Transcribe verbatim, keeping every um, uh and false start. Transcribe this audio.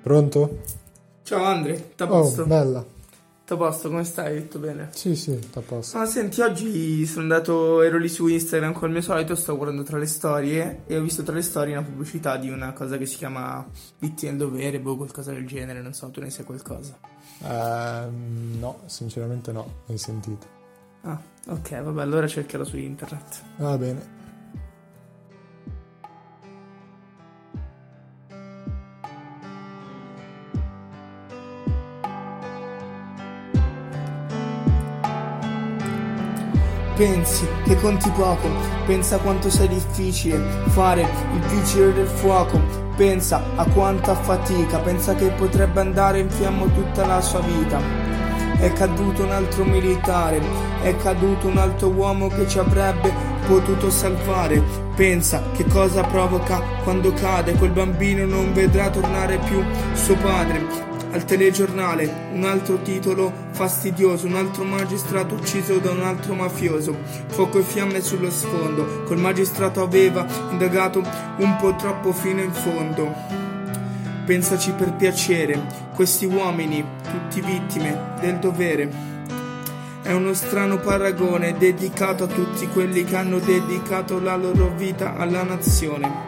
Pronto? Ciao Andre, t'a Oh, posto? bella. T'a posto, come stai? Tutto bene? Sì, sì, t'ha posto. Ah, senti, oggi sono andato, ero lì su Instagram come al mio solito, sto guardando tra le storie e ho visto tra le storie una pubblicità di una cosa che si chiama Vitti nel dovere, boh, qualcosa del genere, non so, tu ne sai qualcosa? Ehm, no, sinceramente no, hai sentito. Ah, ok, vabbè, allora cercherò su internet. Va bene. Pensi che conti poco, pensa quanto sia difficile fare il vigile del fuoco, pensa a quanta fatica, pensa che potrebbe andare in fiamma tutta la sua vita. È caduto un altro militare, è caduto un altro uomo che ci avrebbe potuto salvare. Pensa che cosa provoca quando cade, quel bambino non vedrà tornare più suo padre. Al telegiornale un altro titolo fastidioso, un altro magistrato ucciso da un altro mafioso, fuoco e fiamme sullo sfondo, quel magistrato aveva indagato un po' troppo fino in fondo. Pensaci per piacere, questi uomini, tutti vittime del dovere. È uno strano paragone dedicato a tutti quelli che hanno dedicato la loro vita alla nazione.